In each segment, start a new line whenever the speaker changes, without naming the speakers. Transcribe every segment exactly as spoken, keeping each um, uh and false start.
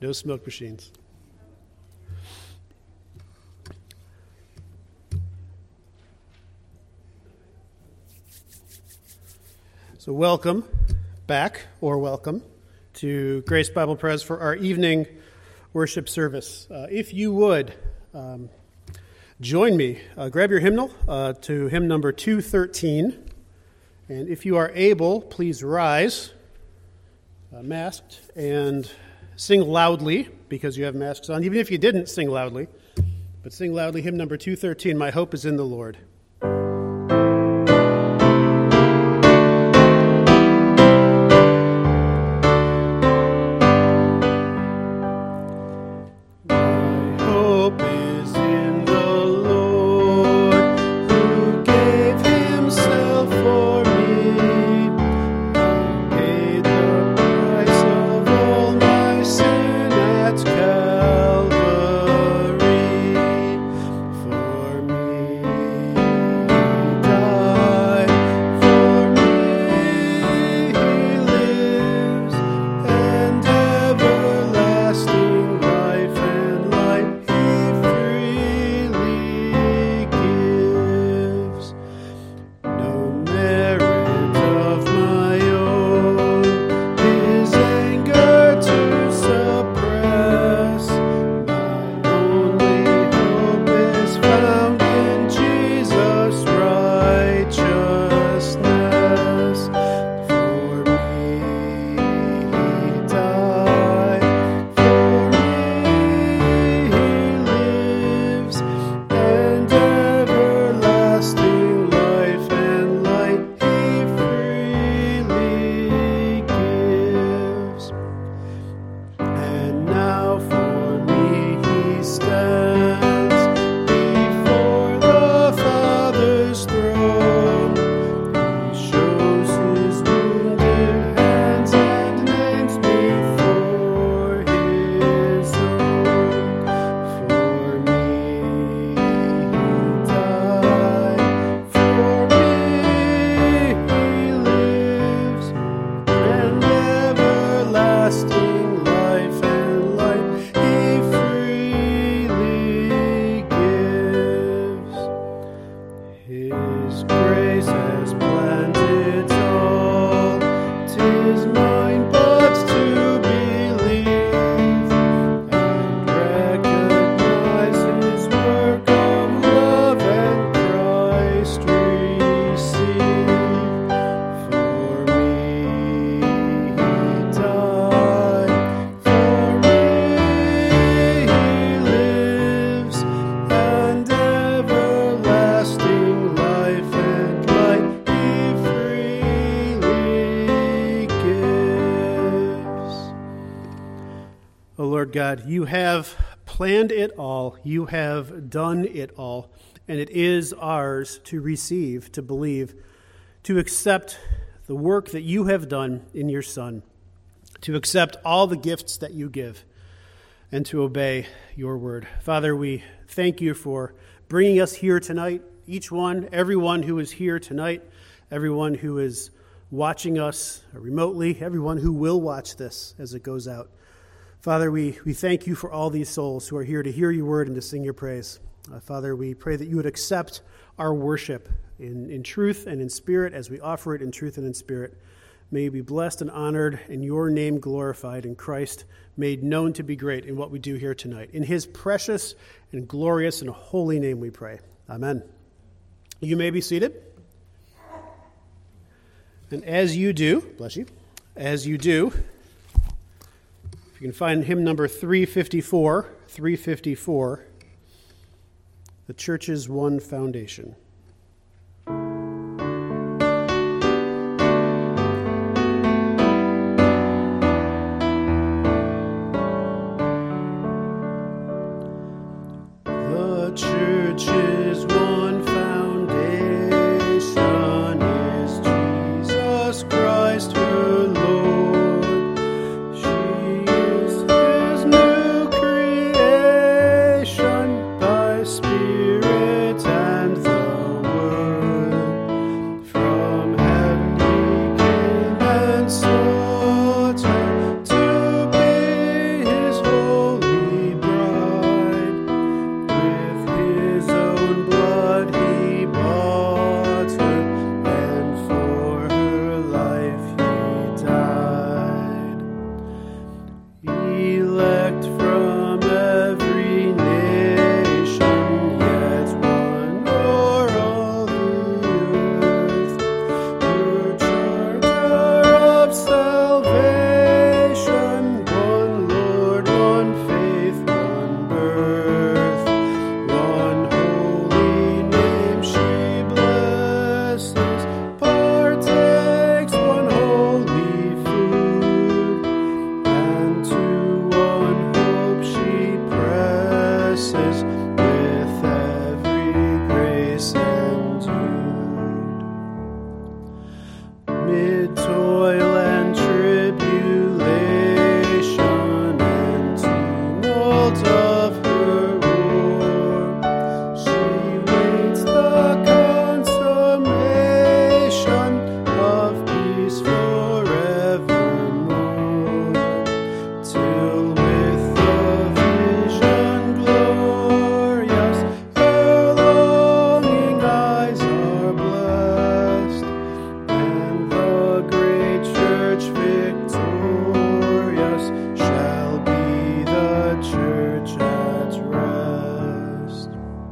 No smoke machines. So welcome back, or welcome, to Grace Bible Pres for our evening worship service. Uh, if you would, um, join me. Uh, grab your hymnal uh, to hymn number two thirteen. And if you are able, please rise, uh, masked, and sing loudly, because you have masks on. Even if you didn't, sing loudly. But sing loudly hymn number two thirteen, My Hope is in the Lord. God, you have planned it all, you have done it all, and it is ours to receive, to believe, to accept the work that you have done in your Son, to accept all the gifts that you give, and to obey your word. Father, we thank you for bringing us here tonight, each one, everyone who is here tonight, everyone who is watching us remotely, everyone who will watch this as it goes out. Father, we, we thank you for all these souls who are here to hear your word and to sing your praise. Uh, Father, we pray that you would accept our worship in, in truth and in spirit as we offer it in truth and in spirit. May you be blessed and honored and your name glorified in Christ, made known to be great in what we do here tonight. In his precious and glorious and holy name we pray. Amen. You may be seated. And as you do, bless you, as you do, you can find hymn number three fifty-four, three fifty-four, The Church's One Foundation. The church's one foundation is Jesus Christ her Lord. Spirit and the elect from every nation, yet one o'er all the earth. Your charter of salvation, one Lord, one faith, one birth, one holy name she blesses, partakes one holy food, and to one hope she presses with every grace endued. Mid toil and tribulation and tumult of her war, she waits the consummation of peace forevermore, till with the vision glorious her longing eyes are blessed, and the great church victorious shall be the church at rest.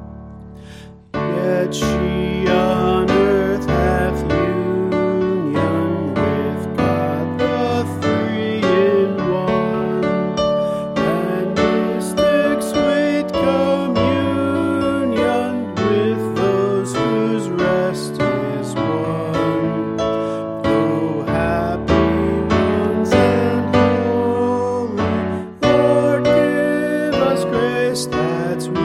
Yet she on earth hath union with God the three in one, and mystics wait communion with those whose rest is won. O happy ones and holy, Lord, give us grace that we,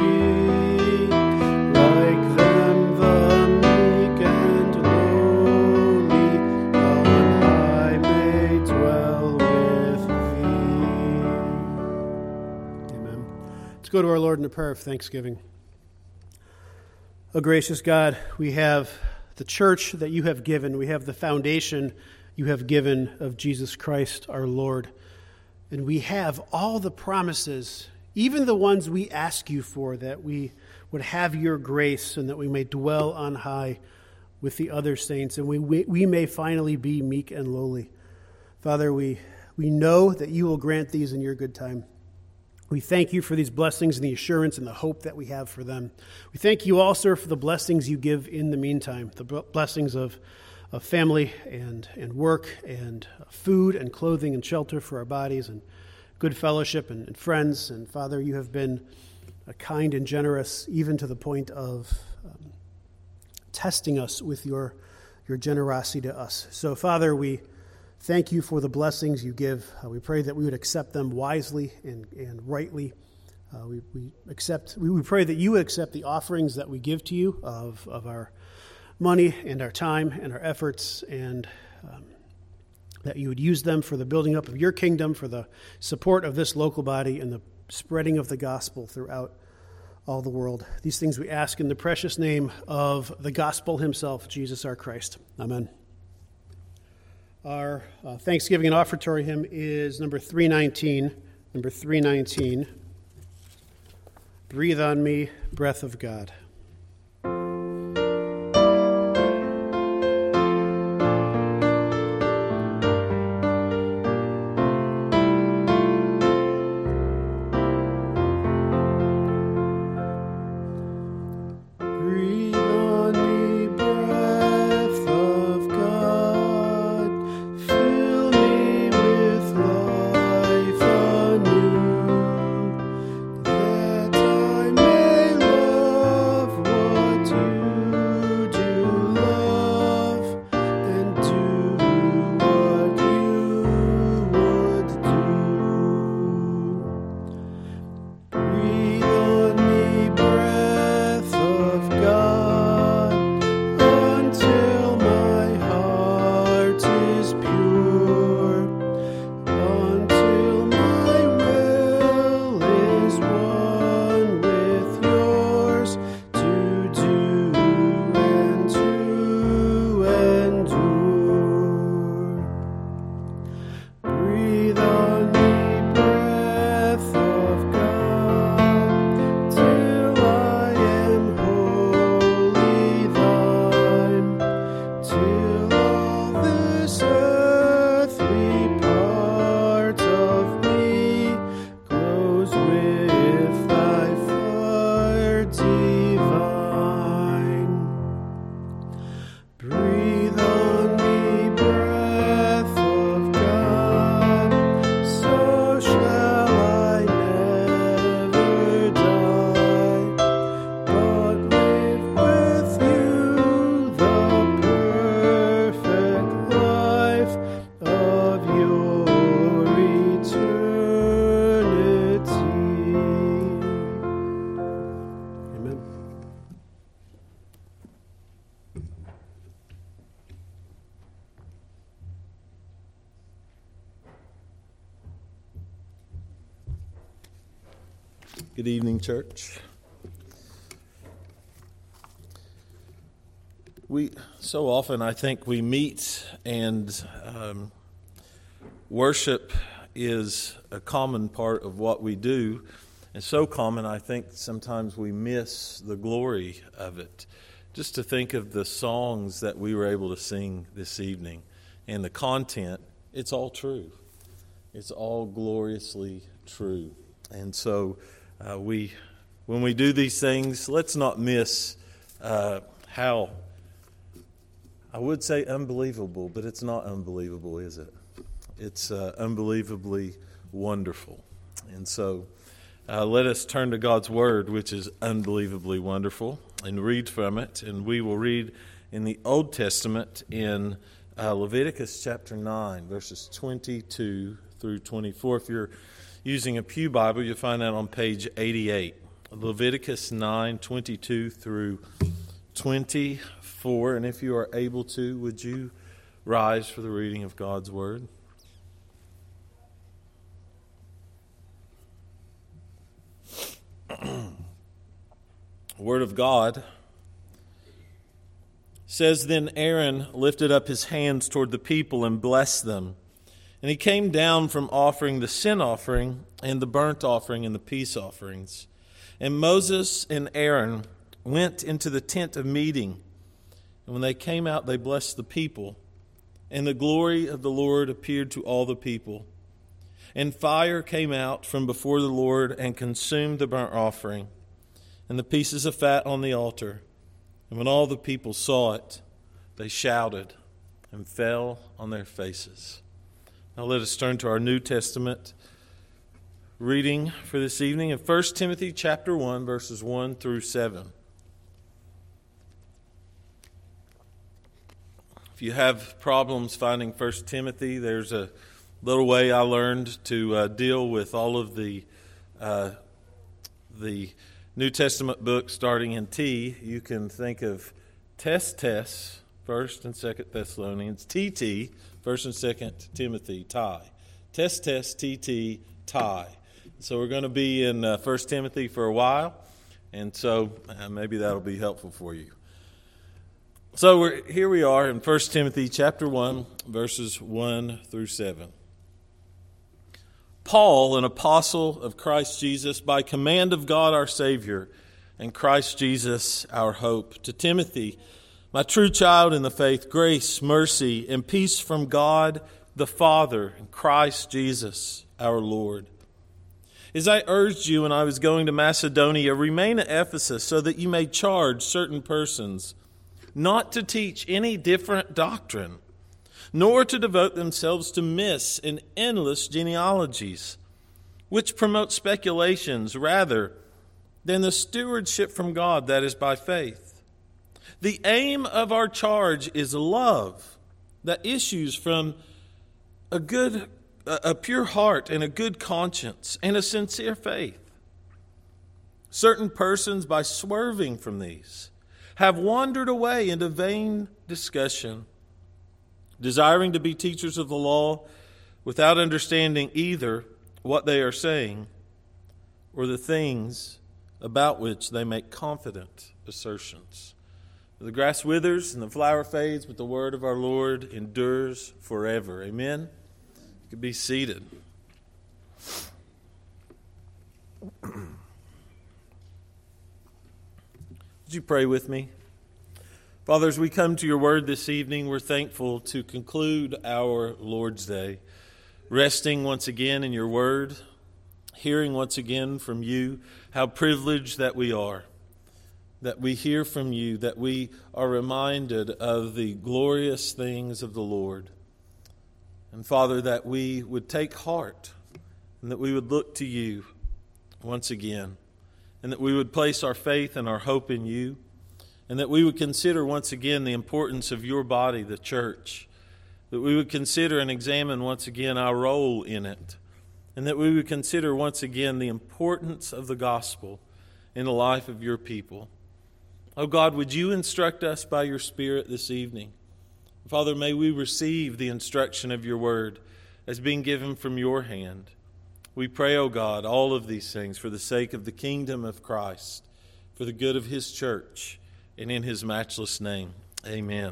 like them, the meek and lowly, on high may dwell with thee. Amen. Let's go to our Lord in a prayer of thanksgiving. O gracious God, we have the church that you have given. We have the foundation you have given of Jesus Christ our Lord. And we have all the promises, even the ones we ask you for, that we would have your grace and that we may dwell on high with the other saints, and we, we, we may finally be meek and lowly. Father, we, we know that you will grant these in your good time. We thank you for these blessings and the assurance and the hope that we have for them. We thank you also for the blessings you give in the meantime, the blessings of, of family and, and work and food and clothing and shelter for our bodies and good fellowship and, and friends. And Father, you have been uh, kind and generous, even to the point of um, testing us with your, your generosity to us. So Father, we thank you for the blessings you give. Uh, we pray that we would accept them wisely and, and rightly. Uh, we, we accept. We, we pray that you would accept the offerings that we give to you of, of our money and our time and our efforts, and um, that you would use them for the building up of your kingdom, for the support of this local body, and the spreading of the gospel throughout all the world. These things we ask in the precious name of the gospel himself, Jesus our Christ. Amen. Our uh, Thanksgiving and offertory hymn is number three nineteen. Number three nineteen. Breathe on me, breath of God.
That I may love
with thy fire divine. Breathe on me, breath of God, so shall I never die, but live with you the perfect life of your eternity. Amen.
Good evening, church. We so often, I think, we meet and um, worship is a common part of what we do, and so common, I think, sometimes we miss the glory of it. Just to think of the songs that we were able to sing this evening and the content, it's all true. It's all gloriously true. And so uh, we, when we do these things, let's not miss uh, how, I would say unbelievable, but it's not unbelievable, is it? It's uh, unbelievably wonderful. And so uh, let us turn to God's Word, which is unbelievably wonderful, and read from it. And we will read in the Old Testament in uh, Leviticus chapter nine, verses twenty-two through twenty-four. If you're using a Pew Bible, you'll find that on page eighty-eight. Leviticus nine, twenty-two through twenty-four. And if you are able to, would you rise for the reading of God's Word? Word of God says, Then Aaron lifted up his hands toward the people and blessed them. And he came down from offering the sin offering and the burnt offering and the peace offerings. And Moses and Aaron went into the tent of meeting. And when they came out, they blessed the people. And the glory of the Lord appeared to all the people. And fire came out from before the Lord and consumed the burnt offering and the pieces of fat on the altar. And when all the people saw it, they shouted and fell on their faces. Now let us turn to our New Testament reading for this evening in First Timothy chapter one, verses one through seven. If you have problems finding First Timothy, there's a little way I learned to uh, deal with all of the uh, the New Testament books starting in T. You can think of Test Tess, First and Second Thessalonians, T T, First and Second Timothy, Tie. Test Test, T T, Tie. So we're going to be in uh, First Timothy for a while, and so uh, maybe that'll be helpful for you. So we're, here we are in First Timothy chapter one, verses one through seven. Paul, an apostle of Christ Jesus, by command of God our Savior, and Christ Jesus our hope, to Timothy, my true child in the faith, grace, mercy, and peace from God the Father and Christ Jesus our Lord. As I urged you when I was going to Macedonia, remain at Ephesus so that you may charge certain persons not to teach any different doctrine, nor to devote themselves to myths and endless genealogies, which promote speculations rather than the stewardship from God that is by faith. The aim of our charge is love that issues from a good, a pure heart and a good conscience and a sincere faith. Certain persons, by swerving from these, have wandered away into vain discussion, desiring to be teachers of the law without understanding either what they are saying or the things about which they make confident assertions. The grass withers and the flower fades, but the word of our Lord endures forever. Amen? You can be seated. Would you pray with me? Father, as we come to your word this evening, we're thankful to conclude our Lord's Day, resting once again in your word, hearing once again from you. How privileged that we are, that we hear from you, that we are reminded of the glorious things of the Lord. And Father, that we would take heart and that we would look to you once again, and that we would place our faith and our hope in you, and that we would consider once again the importance of your body, the church, that we would consider and examine once again our role in it, and that we would consider once again the importance of the gospel in the life of your people. Oh God, would you instruct us by your Spirit this evening? Father, may we receive the instruction of your word as being given from your hand. We pray, O God, all of these things for the sake of the kingdom of Christ, for the good of his church, and in his matchless name. Amen.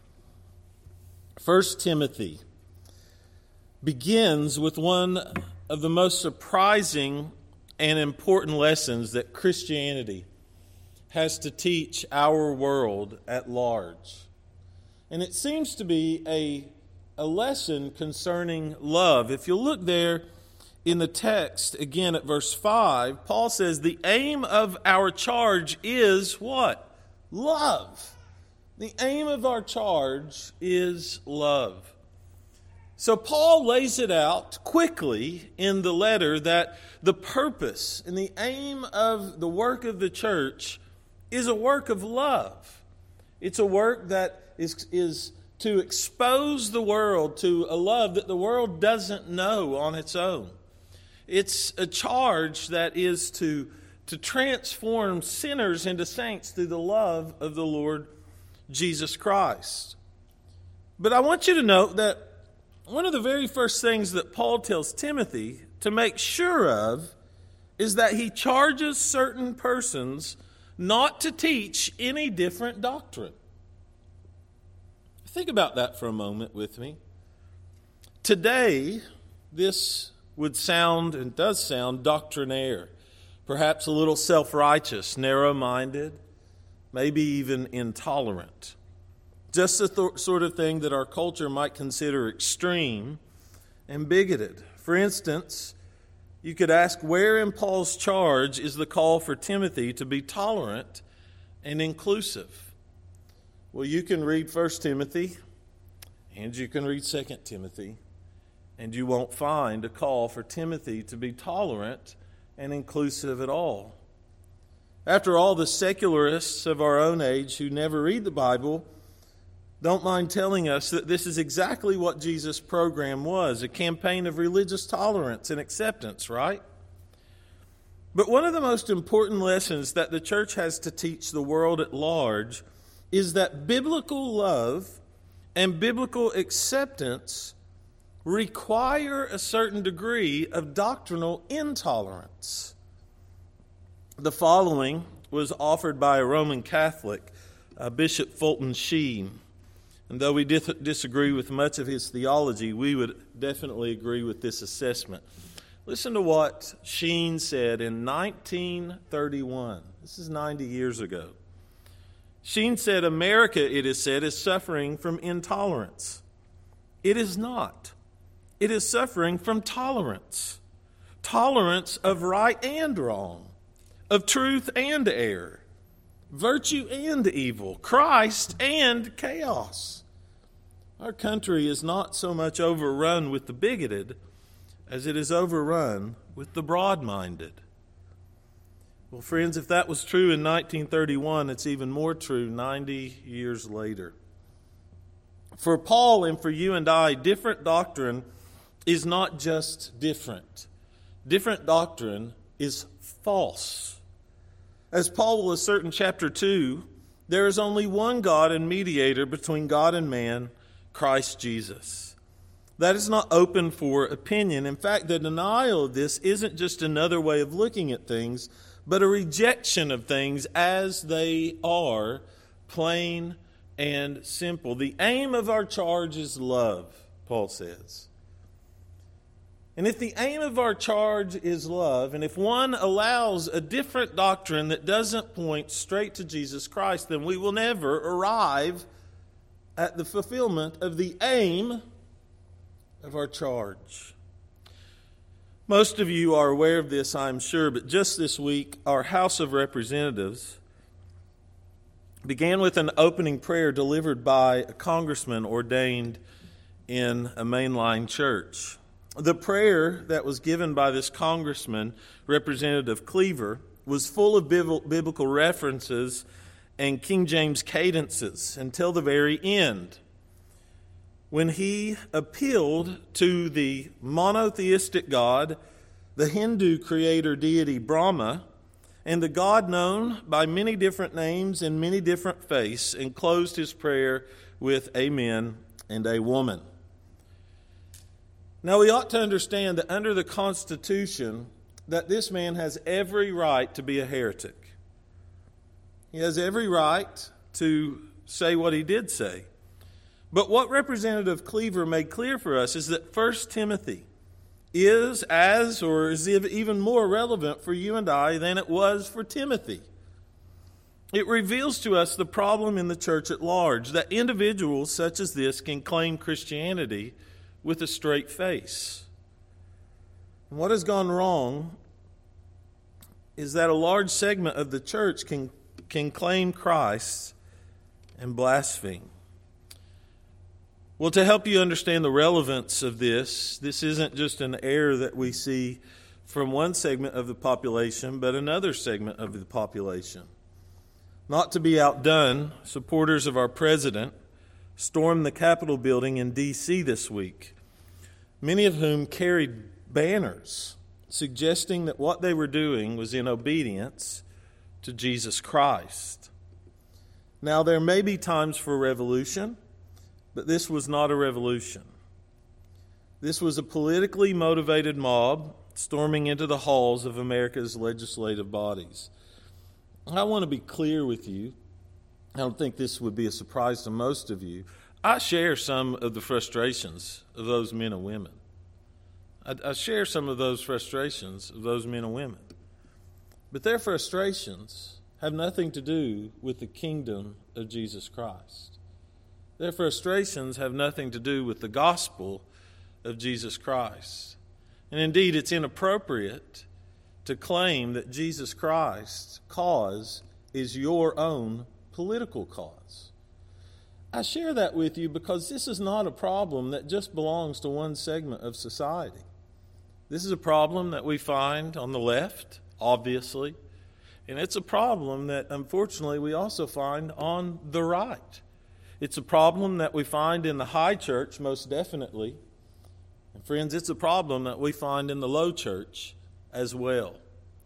First Timothy begins with one of the most surprising and important lessons that Christianity has to teach our world at large. And it seems to be a, a lesson concerning love. If you look there in the text, again at verse five, Paul says the aim of our charge is what? Love. The aim of our charge is love. So Paul lays it out quickly in the letter that the purpose and the aim of the work of the church is a work of love. It's a work that is, is to expose the world to a love that the world doesn't know on its own. It's a charge that is to, to transform sinners into saints through the love of the Lord Jesus Christ. But I want you to note that one of the very first things that Paul tells Timothy to make sure of is that he charges certain persons not to teach any different doctrine. Think about that for a moment with me. Today, this would sound, and does sound, doctrinaire, perhaps a little self-righteous, narrow-minded, maybe even intolerant. Just the th- sort of thing that our culture might consider extreme and bigoted. For instance, you could ask, where in Paul's charge is the call for Timothy to be tolerant and inclusive? Well, you can read First Timothy, and you can read Second Timothy, and you won't find a call for Timothy to be tolerant and inclusive at all. After all, the secularists of our own age who never read the Bible don't mind telling us that this is exactly what Jesus' program was, a campaign of religious tolerance and acceptance, right? But one of the most important lessons that the church has to teach the world at large is that biblical love and biblical acceptance require a certain degree of doctrinal intolerance. The following was offered by a Roman Catholic, uh, Bishop Fulton Sheen. And though we dis- disagree with much of his theology, we would definitely agree with this assessment. Listen to what Sheen said in nineteen thirty-one. This is ninety years ago. Sheen said, America, it is said, is suffering from intolerance. It is not. It is suffering from tolerance. Tolerance of right and wrong, of truth and error, virtue and evil, Christ and chaos. Our country is not so much overrun with the bigoted as it is overrun with the broad-minded. Well, friends, if that was true in nineteen thirty-one, it's even more true ninety years later. For Paul and for you and I, different doctrine is not just different. Different doctrine is false. As Paul will assert in chapter two, there is only one God and mediator between God and man, Christ Jesus. That is not open for opinion. In fact, the denial of this isn't just another way of looking at things, but a rejection of things as they are, plain and simple. The aim of our charge is love, Paul says. And if the aim of our charge is love, and if one allows a different doctrine that doesn't point straight to Jesus Christ, then we will never arrive at the fulfillment of the aim of our charge. Most of you are aware of this, I'm sure, but just this week, our House of Representatives began with an opening prayer delivered by a congressman ordained in a mainline church. The prayer that was given by this congressman, Representative Cleaver, was full of biblical references and King James cadences until the very end, when he appealed to the monotheistic God, the Hindu creator deity Brahma, and the God known by many different names and many different faiths, and closed his prayer with Amen and a woman. Now we ought to understand that under the Constitution, that this man has every right to be a heretic. He has every right to say what he did say. But what Representative Cleaver made clear for us is that First Timothy is as, or is even more relevant for you and I than it was for Timothy. It reveals to us the problem in the church at large, that individuals such as this can claim Christianity with a straight face. And what has gone wrong is that a large segment of the church can, can claim Christ and blaspheme. Well, to help you understand the relevance of this, this isn't just an error that we see from one segment of the population, but another segment of the population. Not to be outdone, supporters of our president stormed the Capitol building in D C this week, many of whom carried banners suggesting that what they were doing was in obedience to Jesus Christ. Now, there may be times for revolution, but this was not a revolution. This was a politically motivated mob storming into the halls of America's legislative bodies. I want to be clear with you. I don't think this would be a surprise to most of you. I share some of the frustrations of those men and women. I, I share some of those frustrations of those men and women. But their frustrations have nothing to do with the kingdom of Jesus Christ. Their frustrations have nothing to do with the gospel of Jesus Christ. And indeed, it's inappropriate to claim that Jesus Christ's cause is your own political cause. I share that with you because this is not a problem that just belongs to one segment of society. This is a problem that we find on the left, obviously, and it's a problem that, unfortunately, we also find on the right. It's a problem that we find in the high church, most definitely. And friends, it's a problem that we find in the low church as well.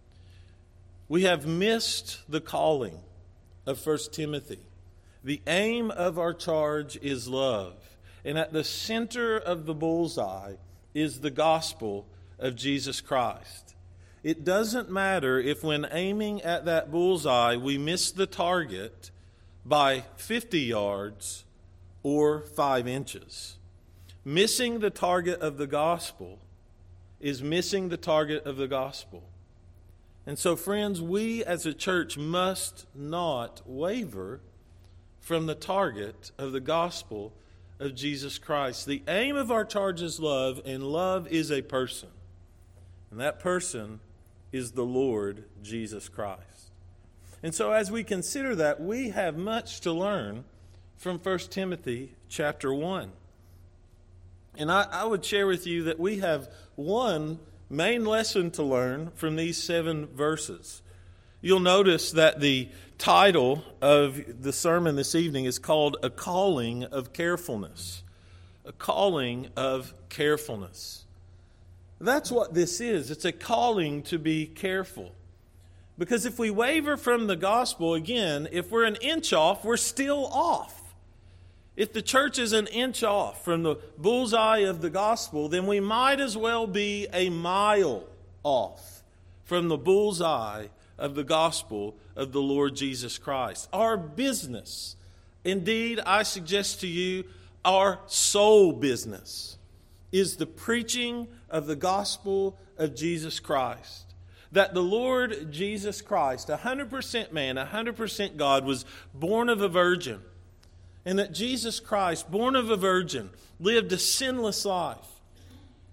We have missed the calling of First Timothy. The aim of our charge is love. And at the center of the bullseye is the gospel of Jesus Christ. It doesn't matter if when aiming at that bullseye we miss the target by fifty yards or five inches. Missing the target of the gospel is missing the target of the gospel. And so, friends, we as a church must not waver from the target of the gospel of Jesus Christ. The aim of our charge is love, and love is a person. And that person is the Lord Jesus Christ. And so as we consider that, we have much to learn from First Timothy chapter one. And I, I would share with you that we have one main lesson to learn from these seven verses. You'll notice that the title of the sermon this evening is called A Calling of Carefulness. A calling of carefulness. That's what this is. It's a calling to be careful. Because if we waver from the gospel, again, if we're an inch off, we're still off. If the church is an inch off from the bullseye of the gospel, then we might as well be a mile off from the bullseye of the gospel of the Lord Jesus Christ. Our business, indeed, I suggest to you, our sole business, is the preaching of the gospel of Jesus Christ. That the Lord Jesus Christ, one hundred percent man, one hundred percent God, was born of a virgin. And that Jesus Christ, born of a virgin, lived a sinless life.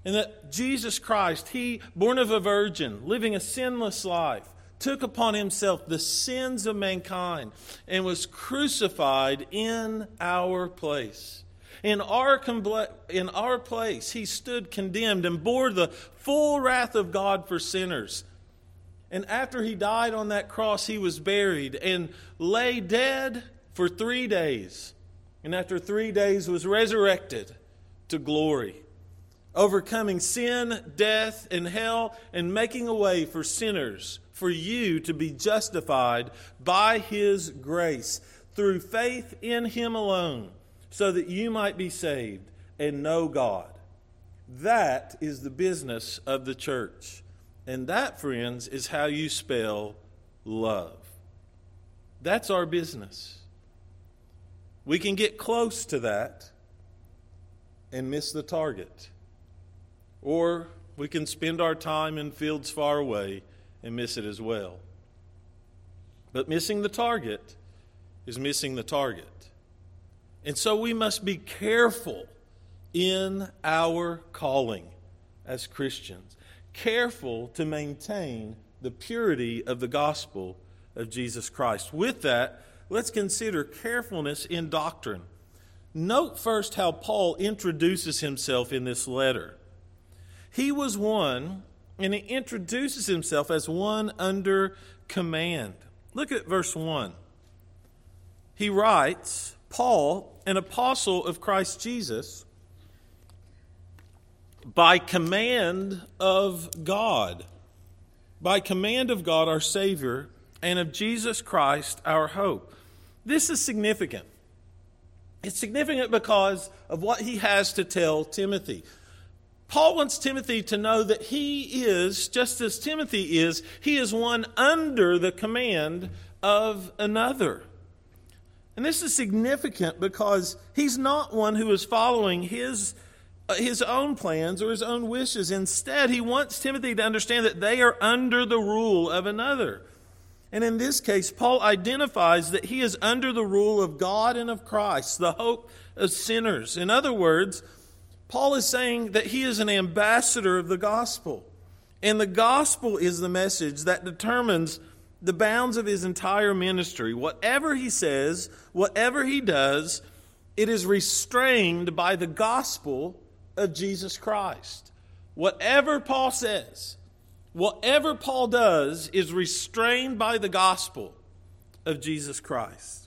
And that Jesus Christ, He, born of a virgin, living a sinless life, took upon Himself the sins of mankind and was crucified in our place. In our, in our place, He stood condemned and bore the full wrath of God for sinners. And after He died on that cross, He was buried and lay dead for three days. And after three days was resurrected to glory, overcoming sin, death, and hell, and making a way for sinners, for you to be justified by His grace through faith in Him alone, so that you might be saved and know God. That is the business of the church. And that, friends, is how you spell love. That's our business. We can get close to that and miss the target. Or we can spend our time in fields far away and miss it as well. But missing the target is missing the target. And so we must be careful in our calling as Christians. Careful to maintain the purity of the gospel of Jesus Christ. With that, let's consider carefulness in doctrine. Note first how Paul introduces himself in this letter. He was one, and he introduces himself as one under command. Look at verse one. He writes, Paul, an apostle of Christ Jesus, by command of God, by command of God our Savior, and of Jesus Christ our hope. This is significant. It's significant because of what he has to tell Timothy. Paul wants Timothy to know that he is, just as Timothy is, he is one under the command of another. And this is significant because he's not one who is following his, uh, his own plans or his own wishes. Instead, he wants Timothy to understand that they are under the rule of another. And in this case, Paul identifies that he is under the rule of God and of Christ, the hope of sinners. In other words, Paul is saying that he is an ambassador of the gospel. And the gospel is the message that determines the bounds of his entire ministry. Whatever he says, whatever he does, it is restrained by the gospel of Jesus Christ. Whatever Paul says, whatever Paul does is restrained by the gospel of Jesus Christ.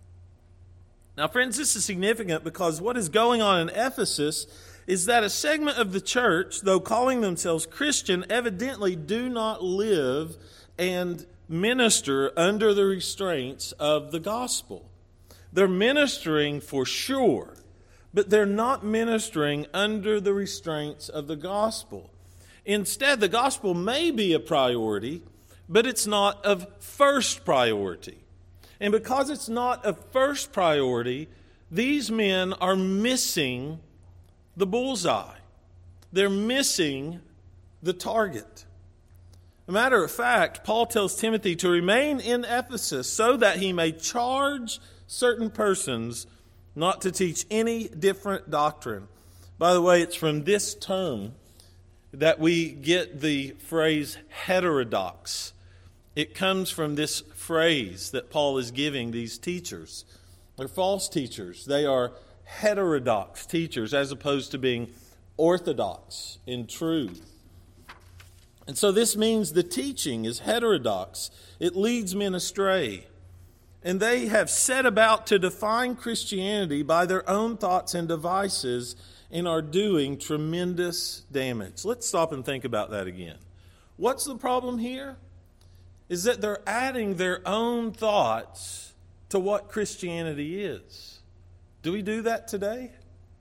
Now, friends, this is significant because what is going on in Ephesus is that a segment of the church, though calling themselves Christian, evidently do not live and minister under the restraints of the gospel. They're ministering for sure, but they're not ministering under the restraints of the gospel. Instead, the gospel may be a priority, but it's not of first priority. And because it's not a first priority, these men are missing the bullseye. They're missing the target. As a matter of fact, Paul tells Timothy to remain in Ephesus so that he may charge certain persons not to teach any different doctrine. By the way, it's from this term that we get the phrase heterodox. It comes from this phrase that Paul is giving these teachers. They're false teachers. They are heterodox teachers as opposed to being orthodox in truth. And so this means the teaching is heterodox. It leads men astray. And they have set about to define Christianity by their own thoughts and devices and are doing tremendous damage. Let's stop and think about that again. What's the problem here? Is that they're adding their own thoughts to what Christianity is. Do we do that today?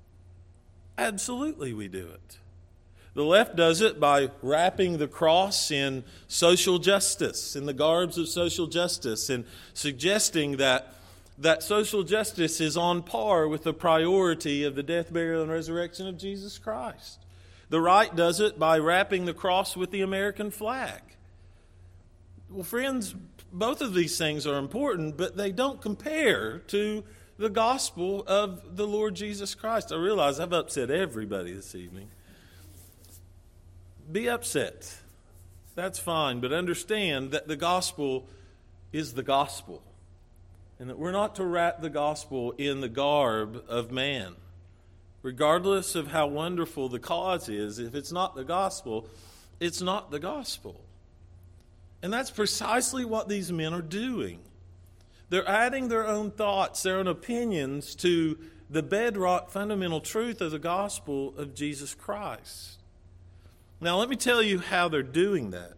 Absolutely we do it. The left does it by wrapping the cross in social justice, in the garbs of social justice, and suggesting that that social justice is on par with the priority of the death, burial, and resurrection of Jesus Christ. The right does it by wrapping the cross with the American flag. Well, friends, both of these things are important, but they don't compare to the gospel of the Lord Jesus Christ. I realize I've upset everybody this evening. be upset. That's fine, but understand that the gospel is the gospel, and that we're not to wrap the gospel in the garb of man. Regardless of how wonderful the cause is, if it's not the gospel, it's not the gospel. And that's precisely what these men are doing. They're adding their own thoughts, their own opinions to the bedrock fundamental truth of the gospel of Jesus Christ. Now, let me tell you how they're doing that.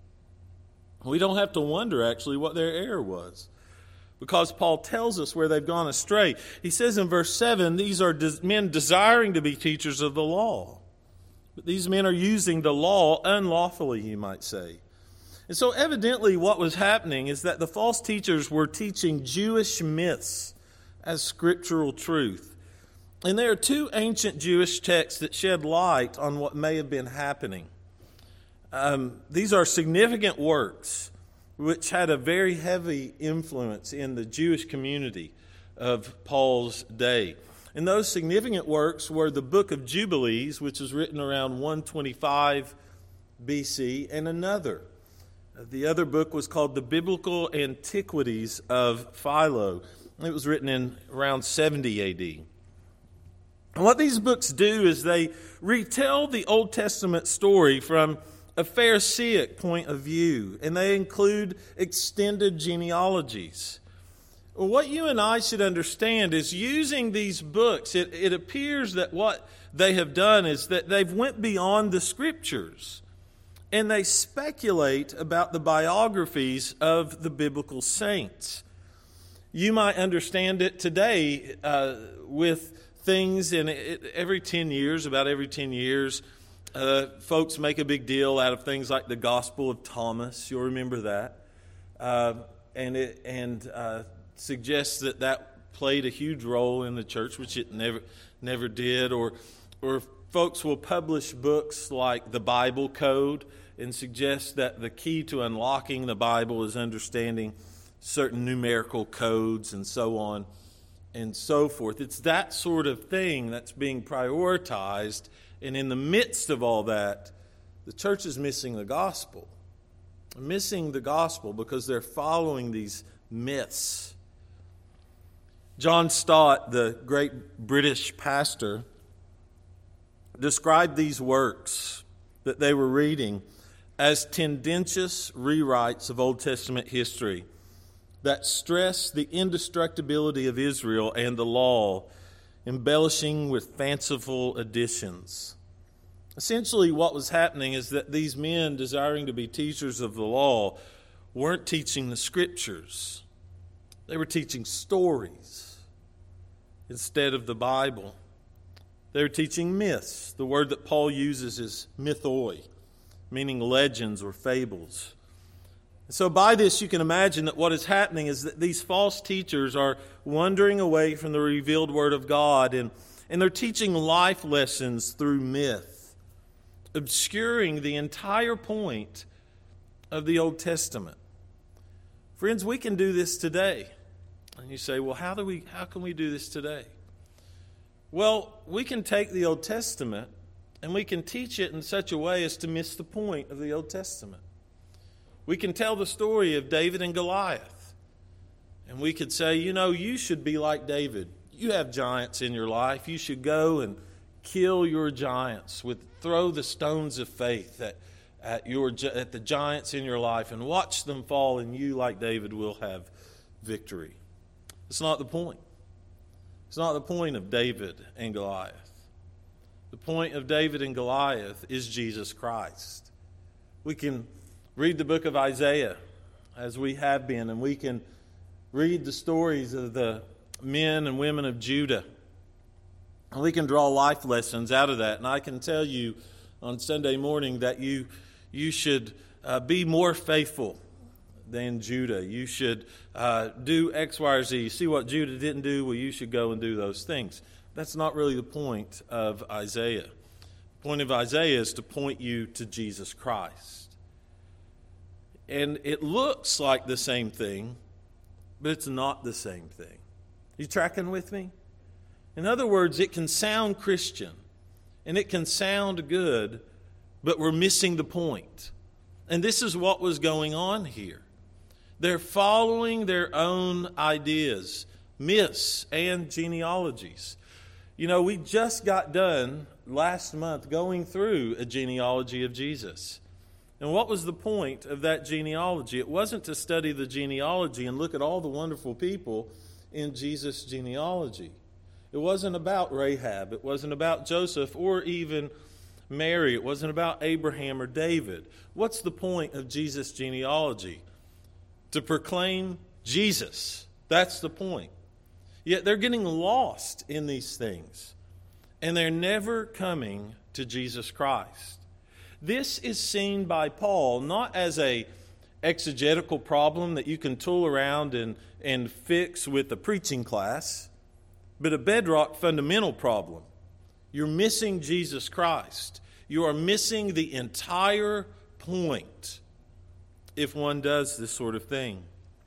We don't have to wonder, actually, what their error was, because Paul tells us where they've gone astray. He says in verse seven, these are men desiring to be teachers of the law. But these men are using the law unlawfully, you might say. And so evidently what was happening is that the false teachers were teaching Jewish myths as scriptural truth. And there are two ancient Jewish texts that shed light on what may have been happening. Um, these are significant works which had a very heavy influence in the Jewish community of Paul's day. And those significant works were the Book of Jubilees, which was written around one twenty-five B C, and another. The other book was called the Biblical Antiquities of Philo. It was written in around seventy A D. And what these books do is they retell the Old Testament story from a Pharisaic point of view, and they include extended genealogies. What you and I should understand is using these books, it, it appears that what they have done is that they've went beyond the Scriptures, and they speculate about the biographies of the biblical saints. You might understand it today uh, with things in it, every ten years, about every ten years, uh, folks make a big deal out of things like the Gospel of Thomas. You'll remember that. Uh, and it and uh, suggests that that played a huge role in the church, which it never never did. Or, or folks will publish books like the Bible Code and suggest that the key to unlocking the Bible is understanding certain numerical codes and so on and so forth. It's that sort of thing that's being prioritized, and in the midst of all that, the church is missing the gospel. Missing the gospel because they're following these myths. John Stott, the great British pastor, described these works that they were reading as tendentious rewrites of Old Testament history that stress the indestructibility of Israel and the law, embellishing with fanciful additions. Essentially, what was happening is that these men, desiring to be teachers of the law, weren't teaching the Scriptures. They were teaching stories instead of the Bible. They were teaching myths. The word that Paul uses is mythoi, meaning legends or fables. So by this, you can imagine that what is happening is that these false teachers are wandering away from the revealed Word of God, and, and they're teaching life lessons through myth, obscuring the entire point of the Old Testament. Friends, we can do this today. And you say, well, how do we? How can we do this today? Well, we can take the Old Testament and we can teach it in such a way as to miss the point of the Old Testament. We can tell the story of David and Goliath. And we could say, you know, you should be like David. You have giants in your life. You should go and kill your giants, with throw the stones of faith at, at, your, at the giants in your life and watch them fall, and you, like David, will have victory. It's not the point. It's not the point of David and Goliath. The point of David and Goliath is Jesus Christ. We can read the book of Isaiah, as we have been, and we can read the stories of the men and women of Judah. And we can draw life lessons out of that. And I can tell you on Sunday morning that you, you should uh, be more faithful than Judah. You should uh, do X, Y, or Z. You see what Judah didn't do? Well, you should go and do those things. That's not really the point of Isaiah. The point of Isaiah is to point you to Jesus Christ. And it looks like the same thing, but it's not the same thing. You tracking with me? In other words, it can sound Christian, and it can sound good, but we're missing the point. And this is what was going on here. They're following their own ideas, myths, and genealogies. You know, we just got done last month going through a genealogy of Jesus. And what was the point of that genealogy? It wasn't to study the genealogy and look at all the wonderful people in Jesus' genealogy. It wasn't about Rahab. It wasn't about Joseph or even Mary. It wasn't about Abraham or David. What's the point of Jesus' genealogy? To proclaim Jesus. That's the point. Yet they're getting lost in these things, and they're never coming to Jesus Christ. This is seen by Paul not as a exegetical problem that you can tool around and, and fix with a preaching class, but a bedrock fundamental problem. You're missing Jesus Christ. You are missing the entire point if one does this sort of thing.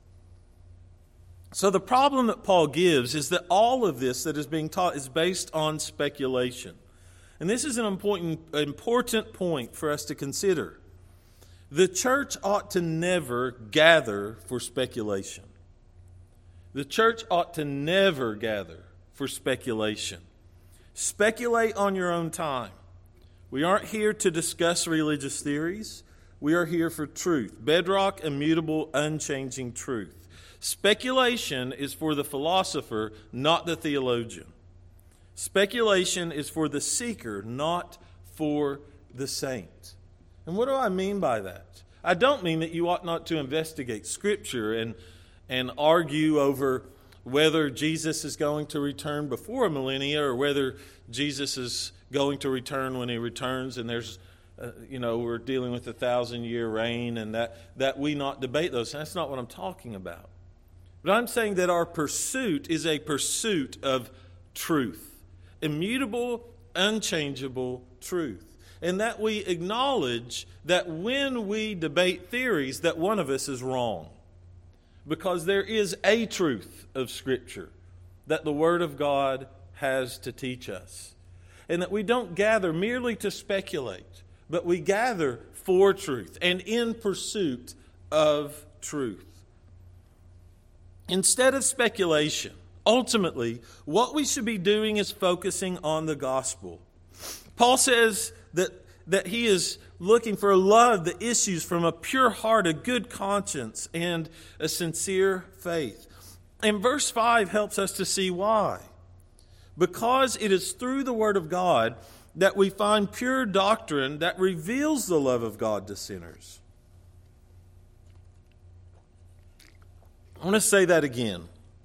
So the problem that Paul gives is that all of this that is being taught is based on speculation. And this is an important, important point for us to consider. The church ought to never gather for speculation. The church ought to never gather for speculation. Speculate on your own time. We aren't here to discuss religious theories. We are here for truth. Bedrock, immutable, unchanging truth. Speculation is for the philosopher, not the theologian. Speculation is for the seeker, not for the saint. And what do I mean by that? I don't mean that you ought not to investigate Scripture and, and argue over whether Jesus is going to return before a millennia or whether Jesus is going to return when he returns, and there's, uh, you know, we're dealing with a thousand-year reign, and that, that we not debate those. That's not what I'm talking about. But I'm saying that our pursuit is a pursuit of truth. Immutable, unchangeable truth. And that we acknowledge that when we debate theories, that one of us is wrong. Because there is a truth of Scripture that the Word of God has to teach us. And that we don't gather merely to speculate, but we gather for truth and in pursuit of truth. Instead of speculation, ultimately, what we should be doing is focusing on the gospel. Paul says that, that he is looking for a love that issues from a pure heart, a good conscience, and a sincere faith. And verse five helps us to see why. Because it is through the Word of God that we find pure doctrine that reveals the love of God to sinners. I want to say that again.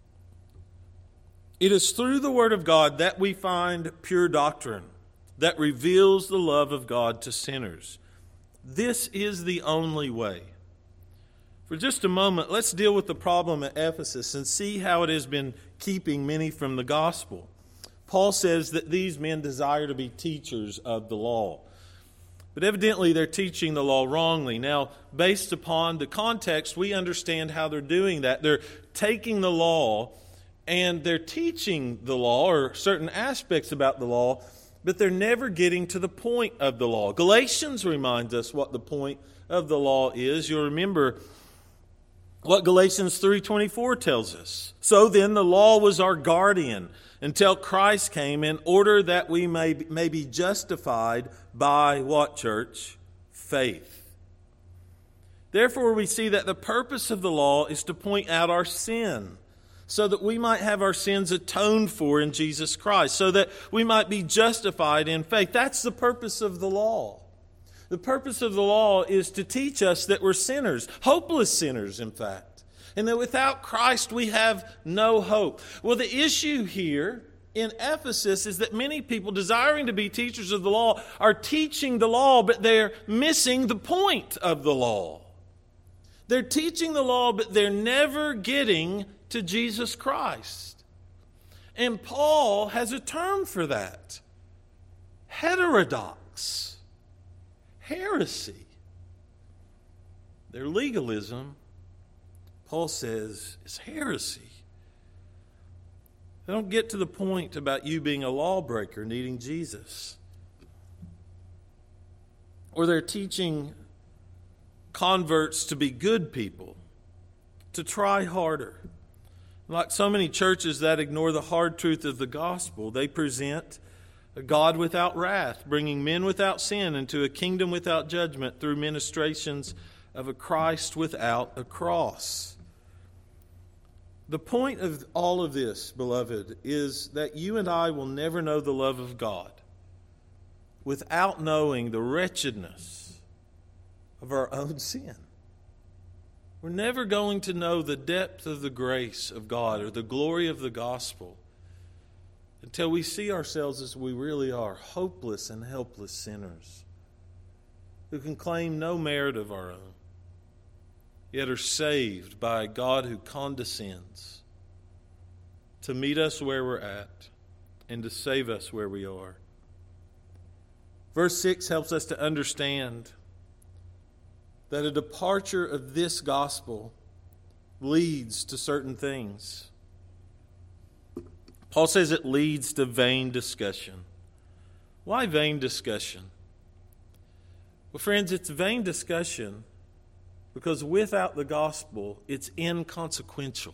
It is through the Word of God that we find pure doctrine that reveals the love of God to sinners. This is the only way. For just a moment, let's deal with the problem at Ephesus and see how it has been keeping many from the gospel. Paul says that these men desire to be teachers of the law. But evidently they're teaching the law wrongly. Now, based upon the context, we understand how they're doing that. They're taking the law and they're teaching the law or certain aspects about the law, but they're never getting to the point of the law. Galatians reminds us what the point of the law is. You'll remember what Galatians three twenty-four tells us. So then the law was our guardian until Christ came in order that we may, may be justified by what, church? Faith. Therefore we see that the purpose of the law is to point out our sin, so that we might have our sins atoned for in Jesus Christ, so that we might be justified in faith. That's the purpose of the law. The purpose of the law is to teach us that we're sinners, hopeless sinners, in fact, and that without Christ we have no hope. Well, the issue here in Ephesus is that many people desiring to be teachers of the law are teaching the law, but they're missing the point of the law. They're teaching the law, but they're never getting to Jesus Christ. And Paul has a term for that. Heterodox. Heresy. Their legalism, Paul says, is heresy. They don't get to the point about you being a lawbreaker needing Jesus. or they're teaching converts to be good people, to try harder. Like so many churches that ignore the hard truth of the gospel, they present a God without wrath, bringing men without sin into a kingdom without judgment through ministrations of a Christ without a cross. The point of all of this, beloved, is that you and I will never know the love of God without knowing the wretchedness of our own sin. We're never going to know the depth of the grace of God or the glory of the gospel until we see ourselves as we really are, hopeless and helpless sinners who can claim no merit of our own, yet are saved by a God who condescends to meet us where we're at and to save us where we are. Verse six helps us to understand that a departure of this gospel leads to certain things. Paul says it leads to vain discussion. Why vain discussion? Well, friends, it's vain discussion because without the gospel, it's inconsequential.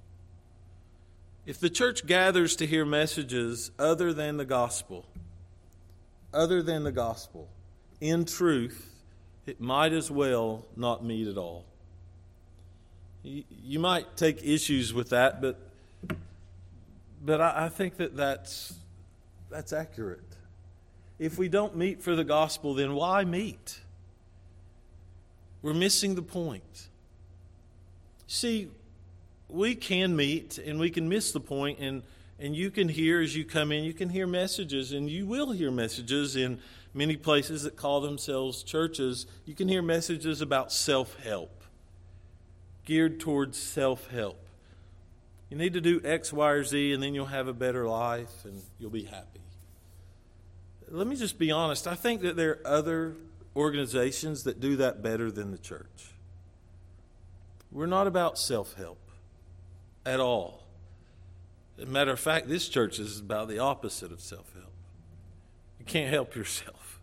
If the church gathers to hear messages other than the gospel, other than the gospel, in truth, it might as well not meet at all. You, you might take issues with that, but but I, I think that that's, that's accurate. If we don't meet for the gospel, then why meet? We're missing the point. See, we can meet and we can miss the point, and, and you can hear as you come in, you can hear messages, and you will hear messages in many places that call themselves churches. You can hear messages about self-help, geared towards self-help. You need to do X, Y, or Z, and then you'll have a better life and you'll be happy. Let me just be honest. I think that there are other organizations that do that better than the church. We're not about self-help at all. As a matter of fact, this church is about the opposite of self-help. You can't help yourself.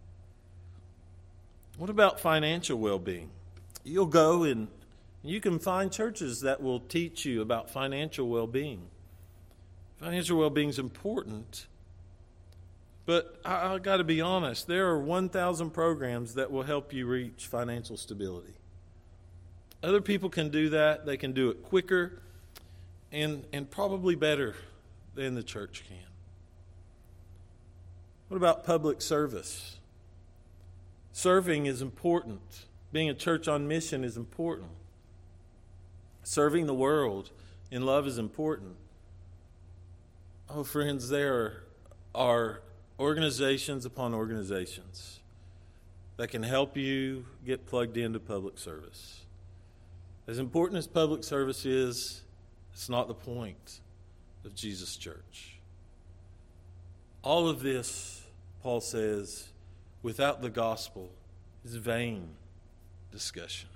What about financial well-being? You'll go and you can find churches that will teach you about financial well-being. Financial well-being is important, but I, I got to be honest, there are one thousand programs that will help you reach financial stability. Other people can do that. They can do it quicker and, and probably better than the church can. What about public service? Serving is important. Being a church on mission is important. Serving the world in love is important. Oh, friends, there are organizations upon organizations that can help you get plugged into public service. As important as public service is, it's not the point of Jesus' church. All of this, Paul says, without the gospel is vain discussion.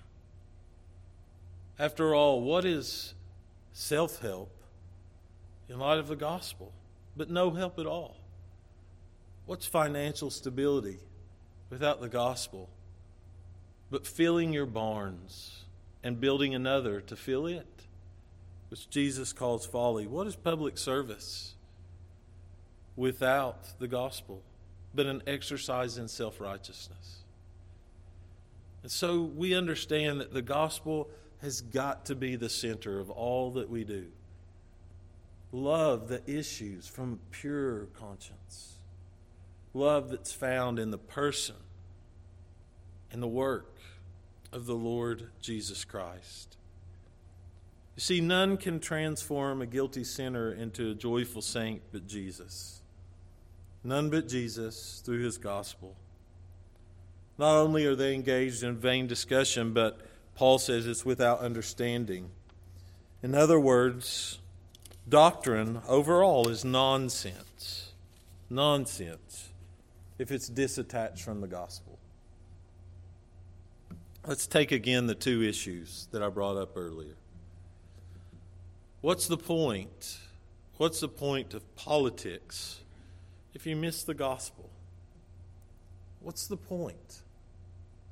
After all, what is self-help in light of the gospel? But no help at all. What's financial stability without the gospel? But filling your barns and building another to fill it, which Jesus calls folly. What is public service without the gospel? But an exercise in self-righteousness. And so we understand that the gospel has got to be the center of all that we do. Love that issues from a pure conscience. Love that's found in the person and the work of the Lord Jesus Christ. You see, none can transform a guilty sinner into a joyful saint but Jesus. None but Jesus through his gospel. Not only are they engaged in vain discussion, but Paul says it's without understanding. In other words, doctrine overall is nonsense. Nonsense if it's disattached from the gospel. Let's take again the two issues that I brought up earlier. What's the point? What's the point of politics if you miss the gospel? What's the point?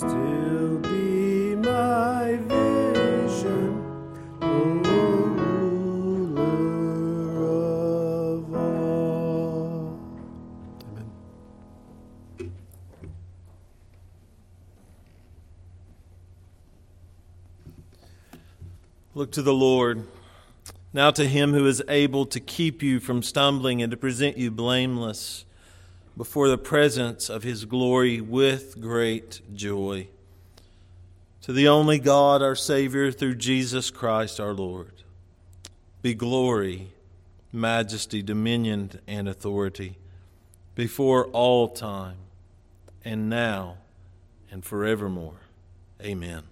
still be my vision, ruler of all. Amen.
Look to the Lord. Now to him who is able to keep you from stumbling and to present you blameless before the presence of his glory with great joy. To the only God, our Savior, through Jesus Christ our Lord, be glory, majesty, dominion, and authority before all time, and now and forevermore. Amen.